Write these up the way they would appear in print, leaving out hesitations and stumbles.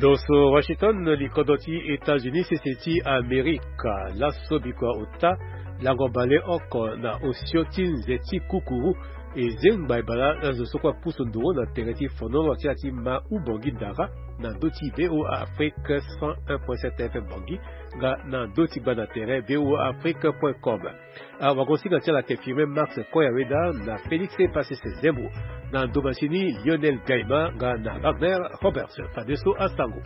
Doso Washington likodoti États-Unis seseti Amerika laso bikwa ota langobale oko na osyotin zeti kukuru ezengba ibala nazo sokwa puso nduro na tereti fono ati ma ubongi dara na doti BO Afrique 101.7 FM Bangi ga na doti ba na terrain BO Afrique.com. Wagosi na tia firme Max Koyaweda na Félix Passé Zembo na Domachini Lionel Gaima ga na Wagner Roberts Fadeso Asango.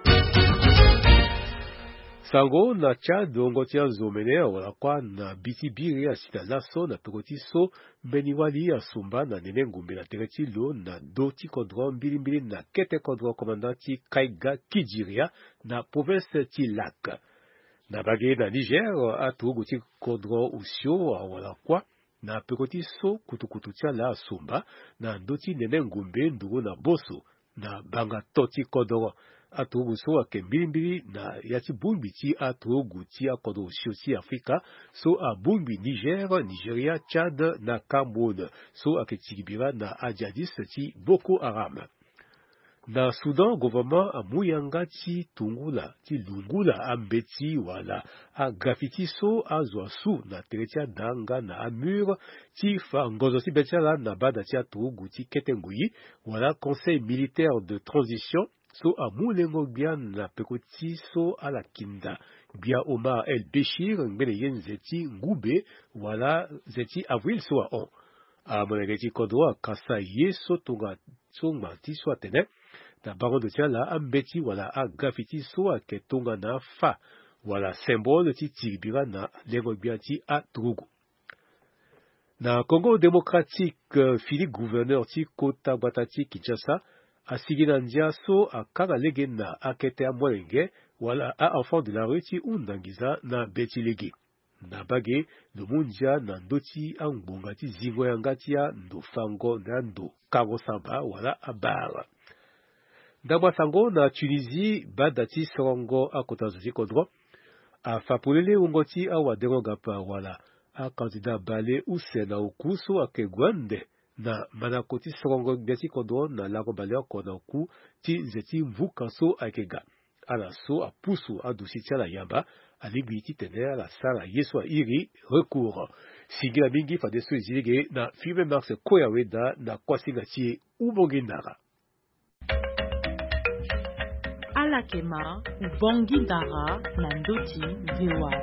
Sango na cha dongotia zomene wala kwa na bitibiri ya sita laso na pekotiso beniwali ya sumba na nene ngumbi na tereti lo na doti kodron mbili na kete kodron komandanti Kaiga Kijiria na province ti Lak. Na bage na Niger atu guti kodron usio wala kwa na pekotiso kutukututia la sumba na doti nene ngumbi ndugu na boso na banga toti kodron. Atogu so ake mbili na yati bumbi ti atogu ti akodo shiosi Afrika so a bumbi Niger, Nigeria, Tchad na Cameroun so ake tigibira na Adjadis ti Boko Haram. Na Soudan gouvernement a muyanga ti tungula ti lungula ambeti wala a graffiti so a zoasu na teretia danga na amur ti fa ngozo ti betala na bada ti atogu ti ketenguyi wala conseil militaire de transition so a mulengo bia na pekoti so a la kinda bia Omar El Béchir ngene yen zeti ngube wala zeti avril so a on a monegeti kodwa kasa yeso tonga tsonga ti so atene na baron de tia la ambeti wala a graffiti so a ketonga na fa wala symbole ti tiribira na lengo bia ti a trugu. Na Congo démocratique Philippe gouverneur ti Kota Batati Kinshasa a Siginandia so a kanga lege na akete a mwelenge wala a enfant de la rue ti undangiza na beti lege. Na bage no mundia na ndoti a ngbonga ti zivo ya ngati ya ndo fango na ndo kango samba wala a bara. Ndamwa sango na Tunisie bada ti sorongo a kota zozi kodro a fapolele ungoti a waderonga pa wala a kandida bale use na ukuso a kegwande na manakoti sorongo biati kodo na lago balea kona ku ti zeti mvuka so akega ala so a pusu a dusitia la yamba alibi ti tene la sala yeso a iri recours sigila mingi fa deso izige na firme Max Koyaweda na kwasinga ti ubongindara ala kema ubongindara na ndoti VOA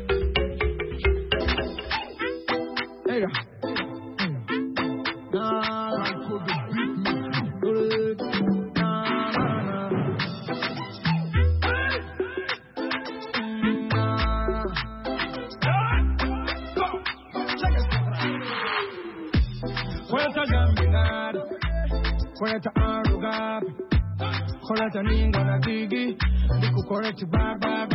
Koreta arugabi, koreta ningo na digi, diku koreti baba,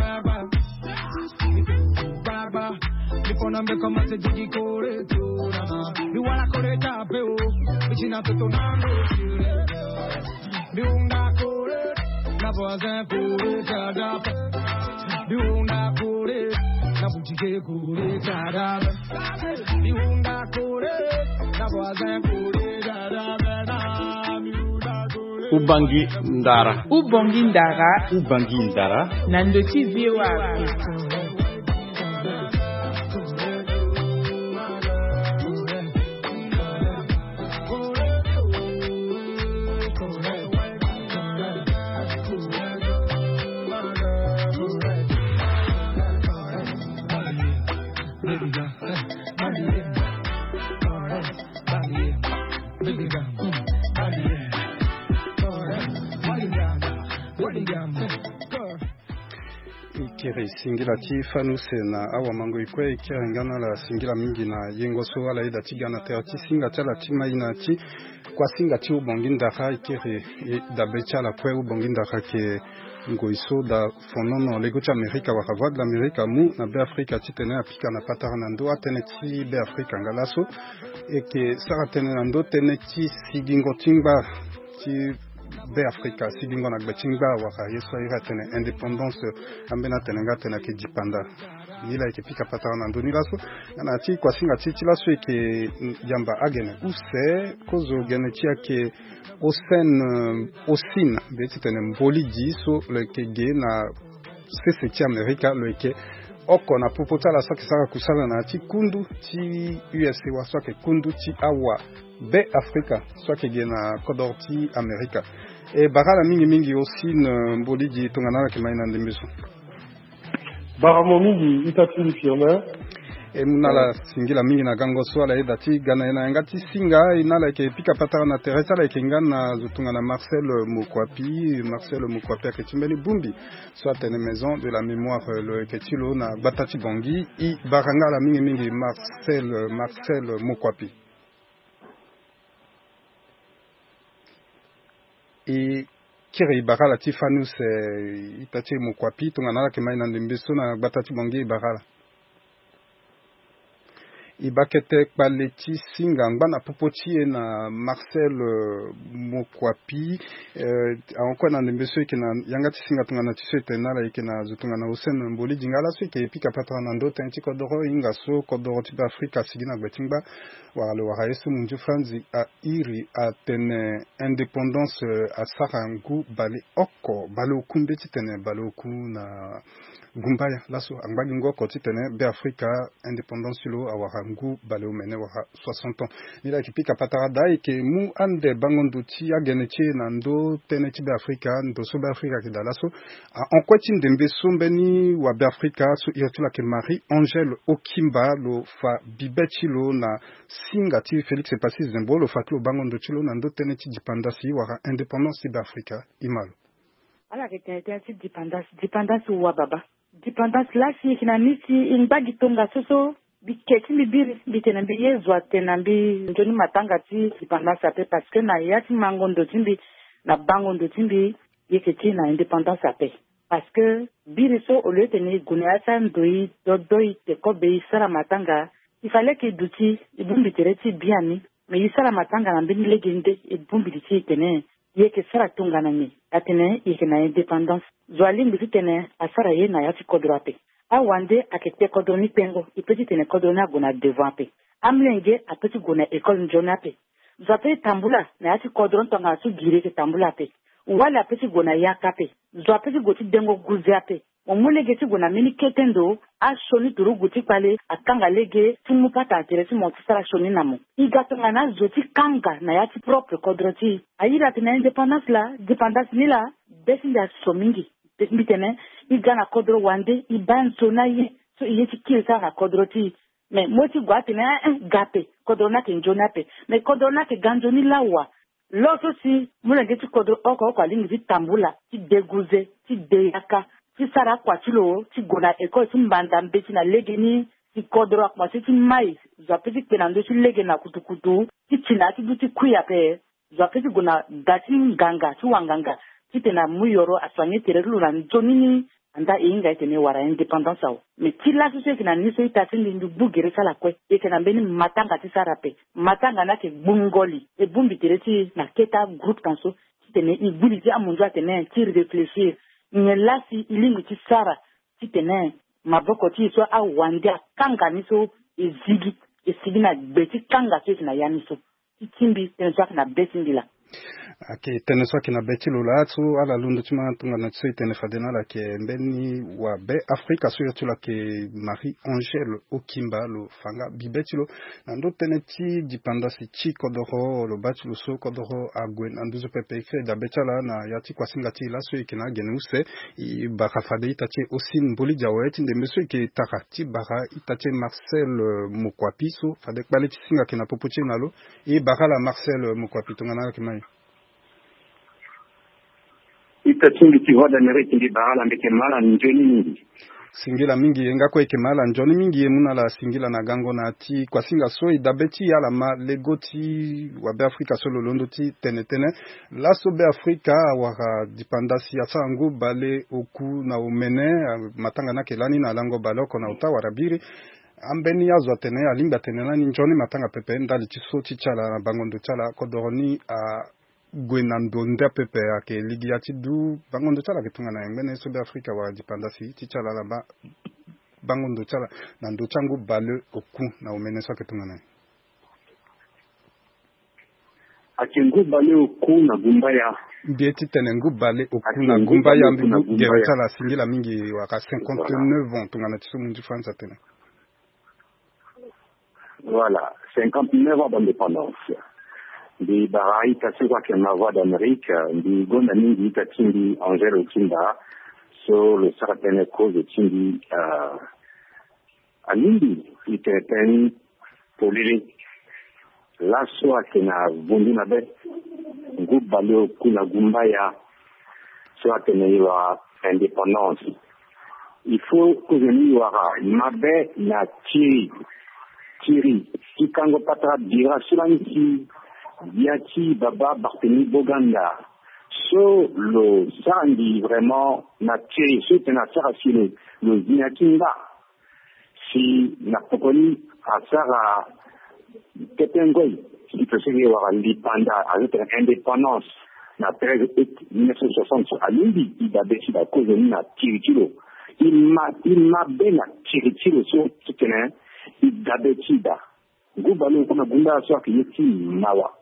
diku nambe kama se jigi koretu na, diwala koreta peo, bichina toto nango shire, diunda koret, na boazen koreta dapa, diunda koret, na bujige koreta dapa, diunda koret, na boazen koreta dapa. Ubangi ndara. Ubongi ndara. Ubangi ndara. Nandoti VOA. Kiri singila ti fanuse na awa mango ikwe kiri ngana la singila mingi na yengo so ala ida tigana te ti singa chala ti maina ti kwa singa ti ubongindaka kiri da bechala kwe ubongindaka ke ngoiso da fonono lego ti Amerika waka voix de l'Amérique mu na be Afrika ti tene apika na patara na ndo atene ti be Afrika ngalaso e ke sara tene na ndo tene ti sigingo tingba ti be Afrika sigingo na gbetingba waka yeso ira tene indépendance ambena tene nga tene ke jipanda nila eke pika patara na ndoni laso ngana ti kwa singa ti laso eke yamba agene use kozo gene ti ake osin beti tene mboli di so le ke ge na sese ti Amerika le ke oko na popota la soki saka kusala na ti kundu ti USA wa soki kundu ti awa be Afrika soki ge na kodor ti Amerika e barala mingi osin mboli di tongana ke mai na ndembeso baramo mingi itati firma e munala singila mingi na gango swala e dati gana ena ngati singa inala ke pika patara na teresa la ke ngana zutunga na Marcel Mukwapi aketimbeli bumbi soit une maison de la mémoire le ketilo na Batati Bongi I baranga la mingi Marcel Mukwapi e kiri barala tifanus itati Mukwapi tongana la ke mai na ndembeso na Batati Bongi barala ibakete kbaleti singa ngana popoti na Marcel Mukwapi encore na ndembeso ke na yanga singa tungana tisete na la ke na zutungana Hussein Mboli dingala so ke pika patra na ndo tanti kodoro inga so kodoro ti Afrika sigina gbetingba wala wa yesu munju franzi a iri a tene indépendance a sarangu bale oko bale okumbe ti tene bale oku na gumbaya laso angbagi ngoko ti tene be Afrika indépendance lo awarangu bale omene wa 60 ans nila kipika patara dai ke mu ande bangondo ti agene ti na ndo tene ti be Afrika ndo so be Afrika ke dalaso en kwati ndembe sombeni wa be Afrika so irtula ke Marie Angèle Okimba lo fa bibeti lo na singa ti Félix Epasi Zembo lo fa klo bangondo ti lo na ndo tene ti dipandasi wa indépendance ti be Afrika imalo ala ke tene ti dipandasi wa baba dependance la si kina nisi ingbagi tonga soso biketi bibiri bitena biyezwa tena bi njoni matanga ti dependance ape parce que na yati mangondo timbi na bangondo timbi yeketi na independance ape parce que biri so au lieu tene guneasa ndoi dodoi te kobe sara matanga il fallait que duti ibumbi tereti biani mais isara matanga na mbini legende ibumbi ti tene yeke sara tunga na ni atene yeke na independance zwali mbi tene asara ye na yati kodroape a wande akete kodroni pengo ipeti tene kodrona gona devant pe amlenge apeti gona école njona pe zwape tambula na yati kodron tonga su gire ke tambula pe wala apeti gona yaka pe zwape goti dengo guze pe omulege ti gona mini ketendo a shoni turu guti pale akanga lege tumu pata interesi mo tsara shoni namo igatonga na zoti kanga na yati propre kodroti ayira tena independence la dependance ni la besi ya somingi bitene igana kodro wande ibanso na ye so yeti kilsa na kodroti mais moti gwati na gape kodro na ke njona pe mais kodro na ke ganjoni lawa loso si mulenge ti kodro oko alingi tambula ti deguze ti deyaka ti sara kwatilo ti gona eko ti mbanda mbeti na legeni ti kodro akma ti mai zwapeti penando ti lege na kutukutu ti tina ti buti kuya pe zwapeti gona gati nganga ti wanganga ti tena muyoro aswanye tere lula njonini anda inga tene wara independence ao mais ti la so ke na niso itasi ndu bugere sala kwe ke na mbeni matanga ti sara pe matanga na ke bungoli e bumbi tere ti na keta groupe tanso ti tene ibuli ti amunjo tene ti réfléchir nyelasi ilingi ti sara ti tene maboko ti so a wande kanga ni so ezigi na beti kanga ti na yamiso ti timbi tene so na beti la ake tene so kina beti lola so ala lundu tima tunga na tso tene fadena la ke mbeni wa be Afrika so yetu la ke Marie Angèle Okimba lo fanga bibeti lo ndo tene ti dipandasi chi kodoro lo bati lo so kodoro agwen anduzo pepe fe da betala na yati kwa singa ti la so ikina gene use I baka fade itache osin mboli jawe ti ndembe so ke takati baka itache Marcel Mukwapi so fade kwale ti singa kina popochi nalo I baka la Marcel Mukwapi tunga na kimai itatungi ti hoda mereki ndi baala mbeke mala njoni mingi singila mingi engako eke mala njoni mingi emuna la singila na gango na ti kwa singa so idabeti ya la ma legoti wa be Afrika solo londo ti tene la so be Afrika waka dipandasi ya sangu bale oku na umene matanga na kelani na lango baloko na uta warabiri ambeni ya zo tene alinga tene na njoni matanga pepe ndali ti so ti chala na bangondo chala kodoroni a gwenando nda pepe ake ligi ati du bangondo chala kitunga na ngene so be Afrika wa dipandasi ti chala la ba bangondo chala na ndo changu bale oku na umeneswa ketungana akengu bale oku na gumbaya bieti tenengu bale oku na gumbaya mbibu gerochala singila mingi waka 59 ans tungana tiso mundu France tena. Voilà, 59 ans d'indépendance. Di barai kasi kwa kema voix d'Amérique, di gonda mingi tatindi Angèle Okinda, so le saratene cause tindi alindi iteten polili. La soa kena bundu na bet, groupe baleo kuna gumbaya, soa kena iwa indépendance. Il faut que je n'y wara mabe na Thierry, Kikango Patra Dira Sulanki, Biati Baba Barthélémy Boganda. So le Sandi vraiment na Thierry, so tena sarasile le Zinakinda. Si na pokoni asara Ketengoy, qui peut se dire l'indépendance avec l'indépendance na 13 août 1960 à Lindi, il a décidé à cause de na Thierry. Il m'a bien na Thierry so tena idabetida gubalo kuna gunda so akiyeti mawa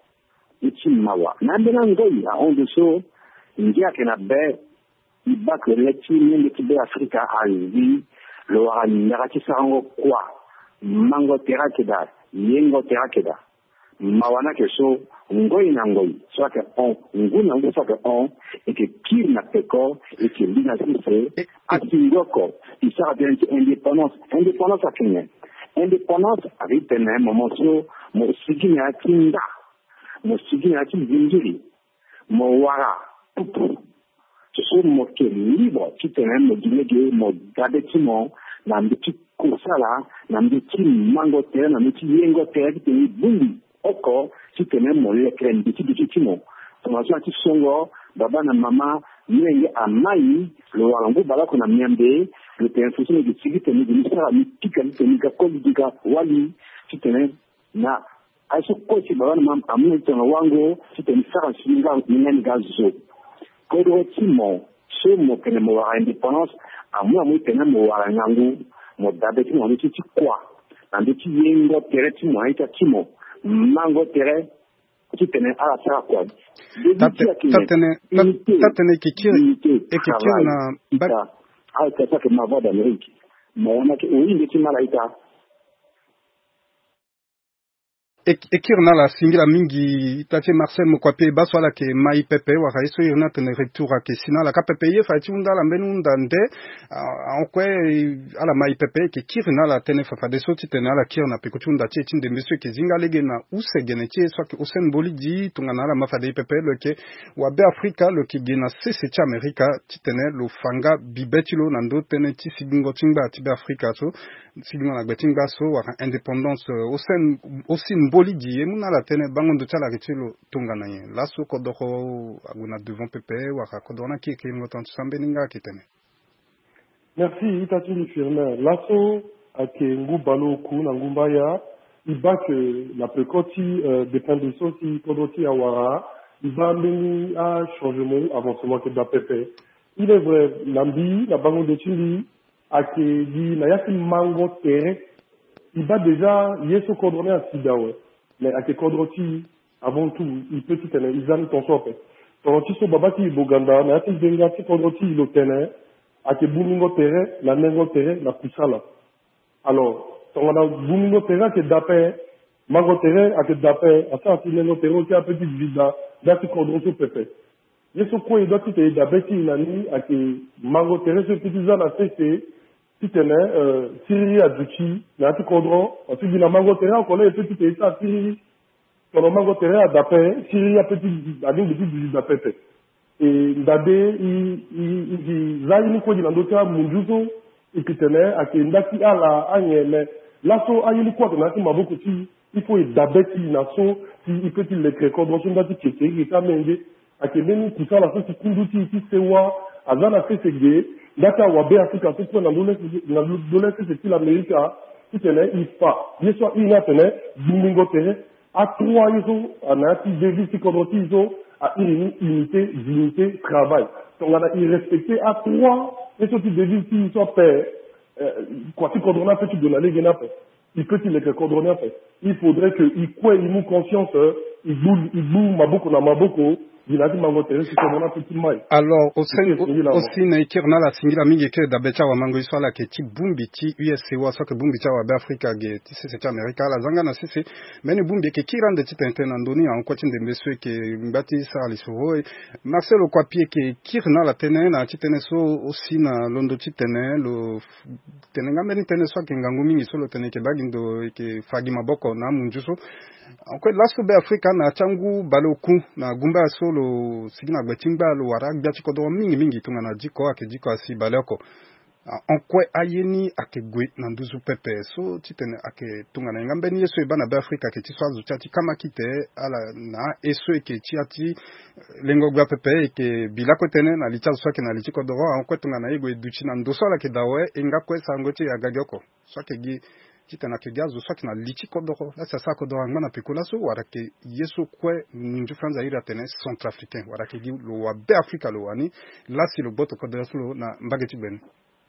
nambela ngoi a on de so ndia kena be ibak leti nyende kibe Afrika azi lo aranyaraki sango kwa mango terakeda yengo terakeda mawana ke so ngoi na ngoi so ke on nguna ngo so ke on et que kir na peko et que lina sise atingoko isa bien indépendance à Kenya. Indépendance avec un moment so mo sigina kinda mo sigina kinjiri mo wara pupu so mo ke libre qui tenait mo dinege mo dabetimo na mbiti kusala na mbiti mango tere na mbiti yengo tere qui tenait bundi oko qui tenait mo lekre mbiti bitimo tomaso ki songo baba na mama yeye amai lo walangu balako na miambe le tenfusi de sigite ni ministère mi tika ni ka kolidika wali kitene na aiso kochi baba na mama amu tena wango kitene sara singa ngani gazo kodo timo so mo kene mo wa indépendance amu tena mo wa ngangu mo dabeti mo ni kwa na nditi yengo tere timo aita timo mango tere kitene ala sara kwa tatene kikiri na mbaka au kasa ke ma voix d'Amérique maana ke uinde kimalaika ekirna la singila mingi tati Marcel Mokwape baswala ke mai pepe wa raiso irna tene retour ke sina la kapepe ye fati unda la menunda nde onkwe ala mai pepe ke kirna la tene fafa de soti tene ala kirna pe kutunda tie tinde monsieur ke zinga lege na use genetie so ke Osen Bolidi tungana la mafade pepe le ke wa be Afrika le ke gena sese ti Amerika tene lo fanga bibetilo nando tene ti sidingo tingba ti be Afrika so sidingo na betingba so wa indépendance Osen Bolidi muna la tene bangondo chala retilo tungana ye laso kodoko aguna devant pepe wa kodona ki ngotan sambeninga kitene. Merci Itatuli Firmin. Lasso ake ngubalo ku na ngumbaya ibake la pekoti dépend de sosi kodoti awara iba mbeni a changement avancement ke da pepe. Il est vrai nambi la bangondo chili ake di na yaki mango tere iba déjà yeso kodone a sidawe. Mais ake kodroti avant tout il peut tout tenir izan ton sope. Kodroti so babati boganda na yaki denga ti kodroti lo tenir ake bumingo tere la nengo tere la kusala. Alors tongana bumingo tere ake dape mango tere ake dape asa ati nengo tere ki a petit vida dati kodroti pepe. Yeso ko edo ti te dabeti nani ake mango tere so petit zana sese ti tene siriri aduchi na ati kodro ati dina mango tere akole e petit te sa siriri tono mango tere a dape siriri a petit adin petit vida pepe. E ndade i zaini ko jina ndota munjuzo ikitene ake ndaki ala anyele laso ayili kwa na ti maboko ti il faut dabeti na so ti ipeti le kreko do so ndati keke ita menge ake meni kusala so ti kunduti ti sewa azana sesege data wabe Afrika so ko na dole se ti l'Amérique ti tene ifa yeso ina tene bumingo tere a trois yeso anati devisi kodoti zo à une unité, dignité, travail. Donc on a respecté à trois, et ce qui devient qu'ils sont pères, Kwasi Kodrona peut il donner les nappes. Il peut il les Kodrona fait. Il faudrait que il croit il nous conscience il boule maboko na maboko. Alors aussi na ikirna la singira mingi ke dabecha wa mango iswala ke ti bumbi ti USA wa so ke bumbi cha wa Afrika ge ti se ti Amerika la zanga na sisi meni bumbi ke kirande ti tenten ndoni en ko ti de meswe ke mbati sa li so Marcelo kwa pie ke kirna la tene na ti tene so aussi na londo ti tene lo tene ngameni tene so ke ngangu mingi so lo tene ke bagindo ke fagi maboko na munjuso encore la sobe Afrika na changu baloku na gumba solo sigina gbetimba lo wara gbiati kodo mingi tunga na jiko akejiko asi baloko onkwe ayeni akegwe na nduzu pepe so titene ake tunga na ngambe ni yeso bana ba Afrika ke tiswazu chati kama kite ala na eso ke chiati lengo gwa pepe ke bilako tene na licha so ke na lichiko do onkwe tunga na ego educhi na ndoso la ke dawe engakwe sangoti agagoko so ke gi titana ke gazo soit na lichi kodoro là c'est ça kodoro ngana pikola so wara ke yeso kwe nju franza ira tene centrafricain wara ke gi lo wa be Africa lo wani là c'est le boto kodoro so na mbageti ben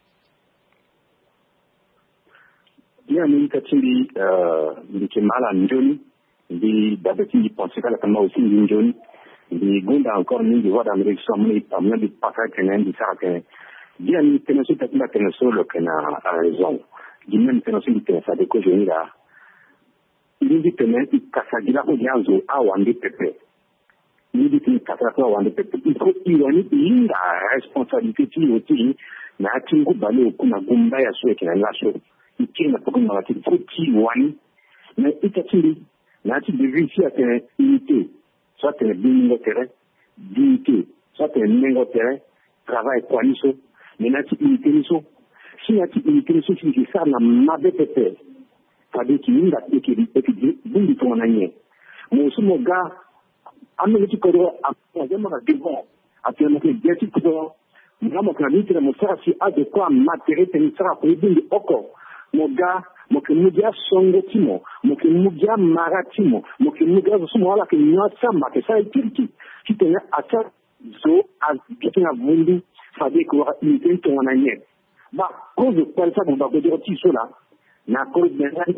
ya ni katindi ndikimala njoni ndi dabeti ndi pensika kama aussi njoni ndi gunda encore ni voix d'Amérique so muni pamna di pakate ndi sarake bien ni tene so tatna tene so lo kana raison Dimem tenosi ditesa de ko jenira ndi tene ikasagira ko yanzo awande pepe ndi tene kasara ko awande pepe iko iwani inda responsabilité ti oti na tingu bale kuna gumba ya so ekina laso ikina pokuma wati ti wani na itatili na ti devisi ate unité soit tene bingo tere dignité soit tene mengo tere travail kwaniso na ti unité niso si ati unité qui ça na mabepepe fadi ki inda ekidi bundi to nanye mo sumo ga amene ti kodo akoma ga divo ati na ke geti kodo ngamo kana nitire mo sasi ade kwa matériel teni sara ko bundi oko mo ga mo ke mugia songo timo mo ke mugia maratimo mo ke mugia sumo wala ke nyasa ma ke sai kirki kitenya ata zo az kitina bundi fadi ko unité to nanye ba cause kwa sababu ba gojo tiso la na cause de la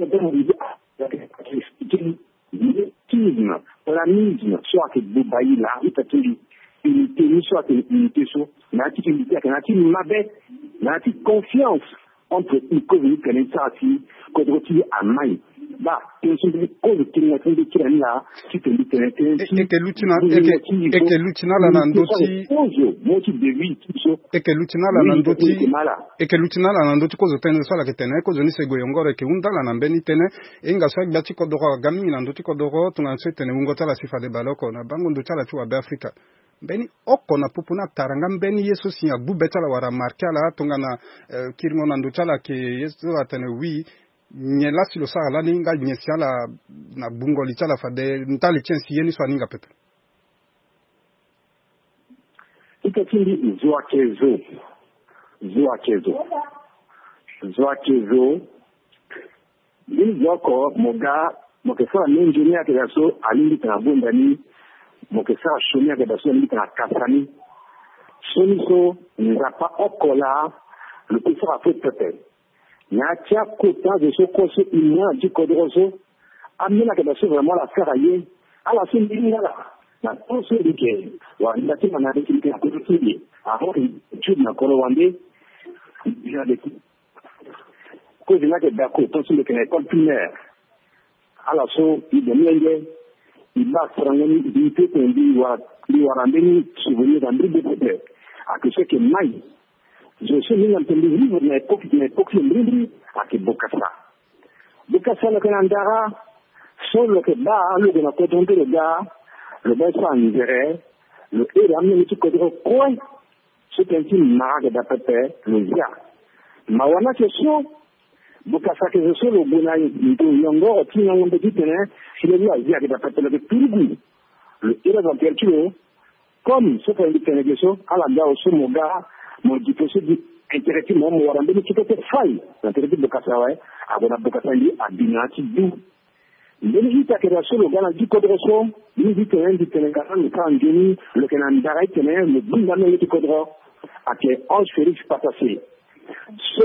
tisme plamisme soit que bubai la itatuli unité soit unité so na ti unité kana ti mabe na ti confiance entre ikovi kanensati kodroti amai ba tension cause tinga tinga kirania ti tendi tenete eke lutina la nandoti moti de vie tiso eke lutina la nandoti kozo tene so la ketene kozo ni sego yongore ke undala na mbeni tene inga so gbati kodoro gami na ndoti kodoro tunga so tene ungota la sifa de baloko na bango ndota la tuwa be Afrika mbeni oko na pupuna taranga mbeni yeso sinya bubeta la wara marka la tunga na kirmo na ndota la ke yeso atene wi nyela silo sara la ninga nyesia la na bungo li chala fade ntali chensi yeni so ninga pepe ikatindi zwa kezo ni yoko moga mokesa engineer ke daso alindi trabunda ni mokesa shomia ke daso alindi kasani soniso nzapa okola le pesa fait pepe Natia kota de ce qu'on se ignore du kodroso, amener la cadastre vraiment la faire ailleurs, à la fin de l'année, na tout ce qui wa ndati manari qui est à côté de lui, avant étude na kolowande, déjà des cause là que d'accord, tout ce qui est école primaire, à la so, il demande, il va prendre une idée pour lui ramener souvenir d'un bribe de pépé, à que ce qui est maille. Je suis venu en train de vivre une époque libre avec Bokassa. Bokassa, le Canandara, sur le Québec, le Canadien, le gars, le Besson en Nigeria, le Héram, le Ticodro, quoi, c'est un film marque d'Apépé, le Zia. Mawana, question, Bokassa, que je suis le Bonaï, le Yongo, qui n'a pas dit, c'est le Zia d'Apépé, le Turgu, le Héram en Pertuo, comme ce qu'on dit, à la gare au Somoga, mon diplôme dit intéressé mon warambe qui peut être faille l'intérêt de Kassawa abona Bokasali abinati du l'élite que la solo gana du kodroso ni dit que dit que le gars ne pas ngeni le Canada tenait le bindame le kodro à que on Félix pas passé so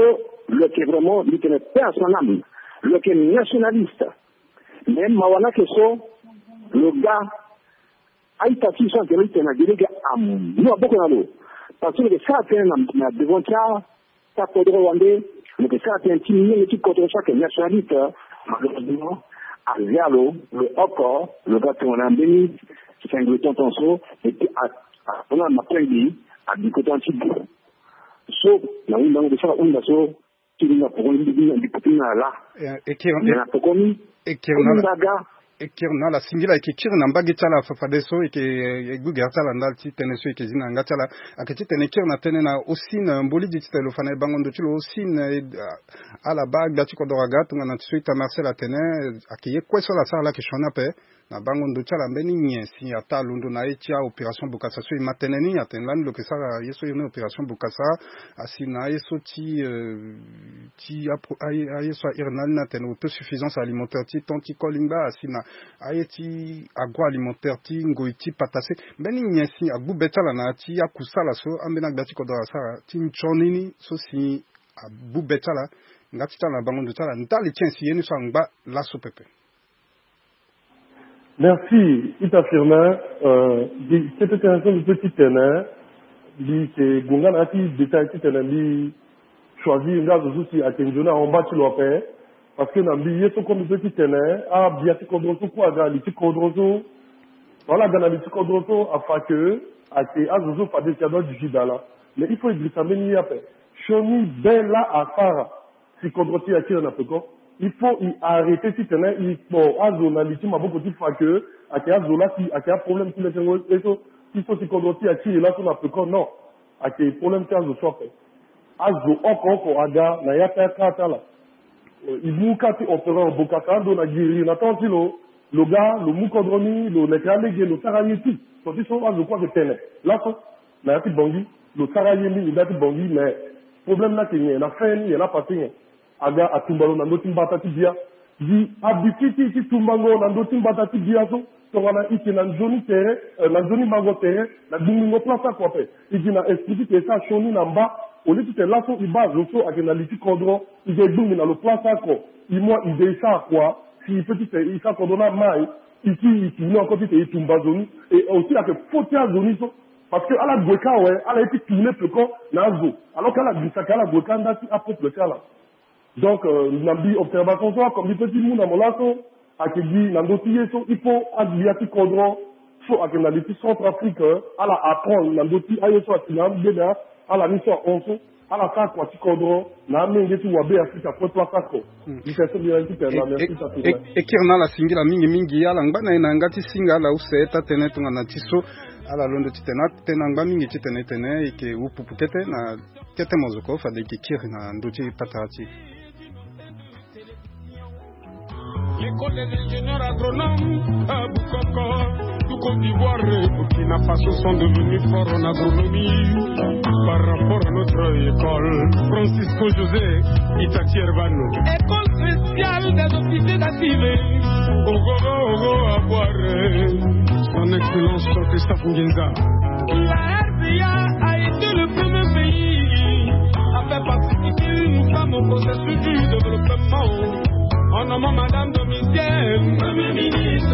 le qui vraiment, il tenait paix à son âme, le qui est nationaliste. Même Mawana Kesso, le gars, Aïtati, soit qu'il était délégué à moi, beaucoup d'années. Parce que ça, c'est un devant ça, pour Rwandais, mais ça, c'est un petit milieu qui contre chaque nationaliste, malheureusement, à Zalo, le Okor, le gars qu'on a béni, qui fait un gros tonton, et puis on a ma prédit, à du côté anti-bou. So, na wunda ngo sala unda so kilinga pour une bidina là et qui on a pour commis et qui on a la singila et qui tire na mbagi tala fafadeso et qui gugarta la ndalti teneso et qui zina ngatala akati tenekir na tenena aussi na mboli dit le fana bangondo tulo aussi à la bague dati ko doraga tunga na tsuita Marcel Atene akiye kweso la sala ke shona pe na bangondo tala mbeni nyesi ata lundu na etia opération Bukasa so mateneni atenlan lo ke sala yeso une opération Bukasa asina yeso ti ayeso irnal na ten autosuffisance alimentaire ti tonti kolimba asina ayeti agroalimentaire ti ngoiti patase mbeni nyesi agbu betala na ti akusala so ambena gbati ko do sala ti nchonini so si abu betala ngati tala bangondo tala ndali tiensi yeni so ngba la so pepe. Merci, Ita Firmin. Cette intervention du petit terrain, c'est Gungan Ati, détail petit terrain, choisi une gaz aussi à Kenjona en bas de l'opé, parce que Nambi, il y a comme petit terrain, ah, bien, c'est Kodroso, quoi, dans les petits Kodroso, voilà, dans les petits Kodroso, afin que, à tes Azozo, pas des cadeaux du Jidala. Mais il faut y s'amener après. Choni, ben là, à Fara, si Kodrosi a tiré un peu quoi. Il faut y arrêter si tenait il faut azonalité ma beaucoup de fois que à quel azola qui à quel problème qui les et so il faut s'y conduire à qui là sur la peu non à quel problème qui azo soit fait azo encore aga na ya ta kata là il mukati opéra au bokaka do na giri na tanti le gars le mukodromi le nekalege le sarayeti so dit so azo quoi que tenait là so na ya ti bongi le sarayemi il a ti bongi mais problème là qui est na fin il y a pas passé aga atumbalo na ndoti mbata tibia di abititi ti tumbango na ndoti mbata tibia so tongana iti na nzoni tere na nzoni bango tere na dungo plasa ko pe iti na explique que ça choni na mba oli ti te laso iba zoso akena liti kodro ide dungi na lo plasa ko imo ide ça quoi si petit isa kodona mai iti no ko ti te itumba zoni et aussi la que fotia zoni so parce que ala gweka ouais ala iti tourner peu ko na zo alors qu'ala bisaka ala gweka ndati apôtre kala. Donc, Nambi observation soit comme dit petit monde à mon lasso, à qui dit Nandoti Yeso, il faut Adriati Kodron, soit à qui n'a dit Centrafrique, à la apprendre, Nandoti Ayeso à qui n'a bien à la mission Onso, à la fin quoi tu Kodron, n'a même dit Wabe Afrique à quoi toi Sako. Il fait ça bien, merci ça tout. Et qui en a la single mingi ya langba na ngati singa la useta tene tunga na tiso ala londo titena tenanga mingi titene tene ike upupukete na kete mozoko fa de kiri na nduti patati. L'école des ingénieurs agronomes à Boukoko, tout Côte d'Ivoire et Burkina Faso sont devenus forts en agronomie par rapport à notre école. Francisco José Itati Herbano. École spéciale des officiers d'activés. Ogo à Boire. Son Excellence Christophe Ngenza. La RDA a été le premier pays à faire participer une femme au processus du développement. En nommant Madame Domitienne, Premier ministre.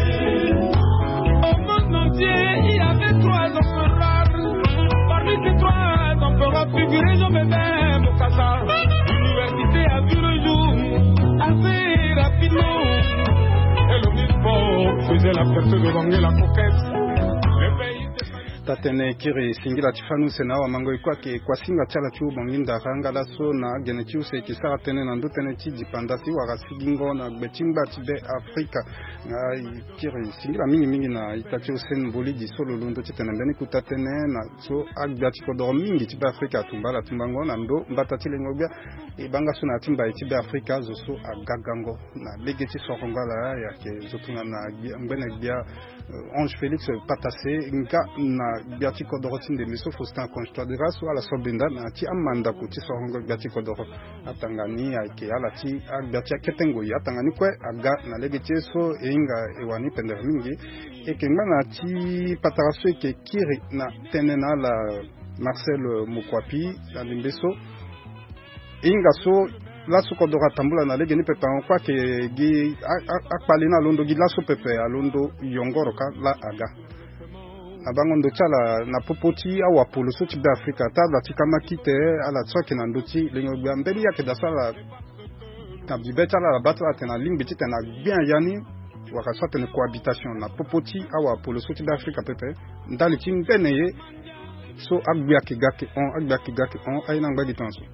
Au monde entier, il y avait 3 empereurs. Parmi ces 3 empereurs figuraient Jean-Bébert Bokassa. L'université a vu le jour assez rapidement. Et le Milfort faisait la fierté de gagner la conquête. Le pays tatene kiri singila tifanu sena wa mango ikwa ke kwa singa chala chu banginda ranga la so na genetiu se ki sara tene na ndutene ti dipandasi wa rasigingo na betimba tibe Afrika kiri singila mingi na itatiu sen boli di solo lundo titene beni kutatene na so agbati ko do mingi tibe Afrika tumbala tumbango na ndo mbata tilengobia e banga suna timba tibe Afrika zo so agagango na legeti so ngala ya ke zotunga na mbene bia Ange Félix Patassé nga na biati kodorotin de miso Faustin Conchtois de race ala sobinda na ti amanda ko ti sohongo biati kodoro atangani ake ala ti biati ketengo ya atangani kwe aga na legete so inga ewani pende mingi e kenga na ti pataraso ke kiri na tenena la Marcel Mokwapi la limbeso ingaso laso kodora tambula na lege ni pepe on kwa ke gi akpalina londo gi laso pepe alondo yongoroka la aga abango ndo chala na popoti awa polo so ti Afrika ta la tikama kite ala tsoki na ndoti lengo gba mbeli yake da sala na bibe chala la batla tena limbi ti tena bien yani wakaswa tena cohabitation na popoti awa polo so ti Afrika pepe ndali ti ngeneye so agbia kigaki on ayina ngba tanso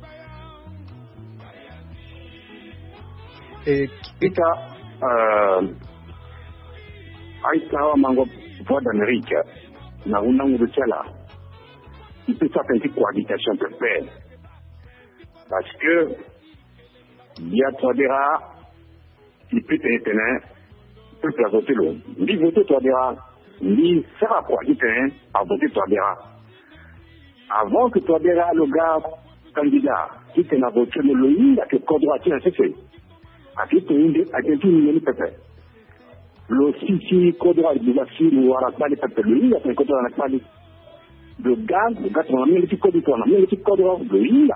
ita aita wa mango voix d'Amérique na unangu chala il peut faire une cohabitation de paix parce que bien todera il peut tenir peut faire voter l'eau ni voter todera ni faire quoi il tenir à voter todera avant que todera le gars candidat qui tenait voter le loïda que Kodra tient c'est fait à qui tenir à qui tenir le peuple le sisi Kodra de la Syrie ou à la salle peuple loïda c'est Kodra n'a pas le gars on a mis le petit Kodra on a mis le petit Kodra loïda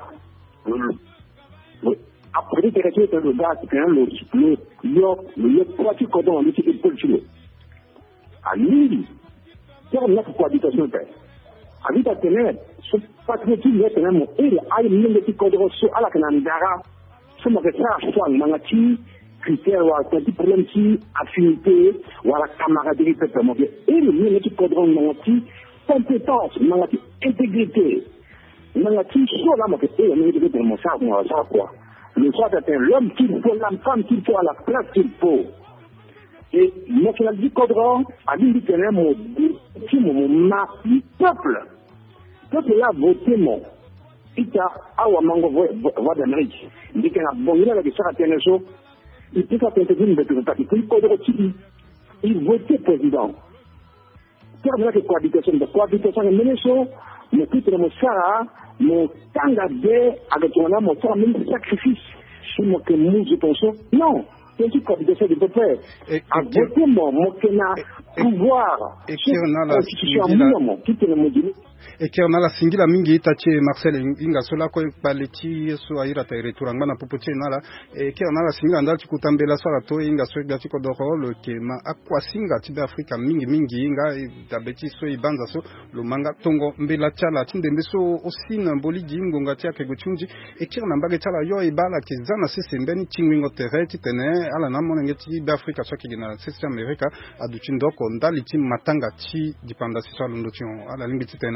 après que le gars c'est le petit Kodra on a mis le petit à lui pour notre cohabitation paix habita tener su patriotisme ya tener mo ele ay mele ti kodro so ala kana ndara so ma fera so mangati critère wa ti problème ti affinité wala camaraderie peut mo ele mele ti kodro mangati compétence mangati intégrité mangati so la mo ke ele mele ti mo sa quoi le soir c'est l'homme qu'il faut la femme qu'il faut à la place qu'il faut et national du kodro a dit tener mo ti mo ma peuple là voté mon ita awa mango voix d'Amérique dit que la bonne la que ça tient so il peut faire une il peut il voté président car la cohabitation mener so mais tout le monde ça mon tanga de avec ton âme mon même sacrifice sur mon que nous je pense non c'est une cohabitation de peuple à voter mon kena pouvoir et qui on a la tout le monde ekena la singila mingi itache Marcel inga sola ko paleti so aira ta returanga na popoche nala ekena la singila ndali kutambela sala to inga so gati ko doro le kema akwa singa ti Afrika mingi inga dabeti so ibanza so lo manga tongo mbela chala tinde mbeso osina mboli jingo ngati ake gochunji ekena mbage chala yo ibala kizana sisi mbeni chingwingo tereti tene ala namona ngeti Afrika so kigina sisi Amerika aduchindoko ndali ti matanga ti dipendance so londotion ala limbiti tena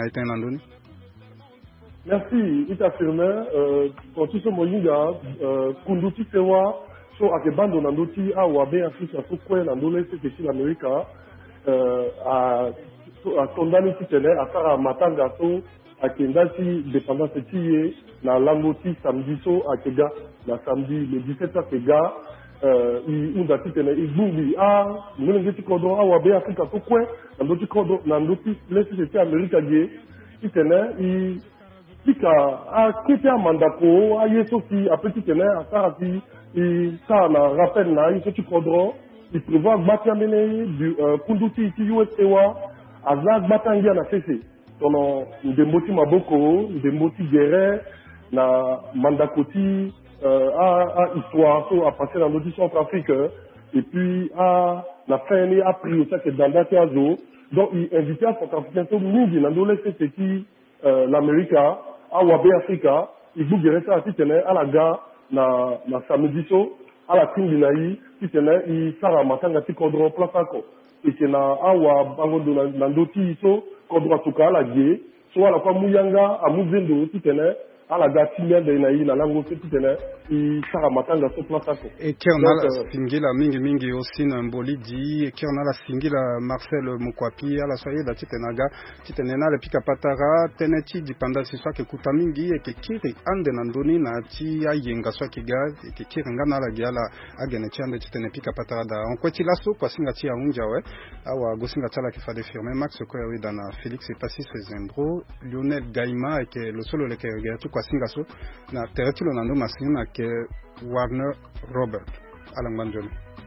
Merci, Ita Firmin. Quand tu es moyinga, kunduti sewa, so ake bando nanduti a wabe Afrika so kwe nandole se kesi l'America, a sondani titene, a sara matanga so, ake ndati dépendance tiye, na langoti samedi so, ake ga, na samedi le 17 ake ga, unda titene, igbubi, mwene ngeti kodo a wabe Afrika so kwe, nanduti lesi kesi America ge, titene, tika a kete a mandako a yeso ki a petit tene a sarati ça na rappel na yeso ki kodro il prévoit gbatiamene du kunduti ki USEwa aza gbatangia na sese tono ndemboti maboko ndemboti gere na mandakoti a histoire so a passé dans l'audition Centrafrique et puis a na fin a pris aussi que dans date azo donc il invitait à Centrafricain so mingi na ndole sese ki l'América a wabe Afrika ibu geresa ati tene ala ga na samedi so ala kingi na yi ti tene I sara matanga ti kodro plafako et tena awa bangondo na ndoti so kodro tuka ala ge so ala kwa muyanga amuzendo ti tene ala ga timende na yi na lango ti tene I sara matanga so plafako et kerna la singila mingi aussi na mbolidi et kerna la singila Marcel Mukwapi ala soye da titena na le pika patara teneti dipendance so ke kuta mingi et ke kiri ande na ndoni na ti ayenga so ke ga et ke kiri ngana la giala agene ti ande titena pika patara da on kweti laso pasinga ti aunja we awa gosinga tala ke fa de firmer Max ko yawe dana Félix et Passis Zembro Lionel Gaima et ke lo solo le ke ga tu kwasinga so na teretilo na ndo masina ke Warner Robert Alan Banjoni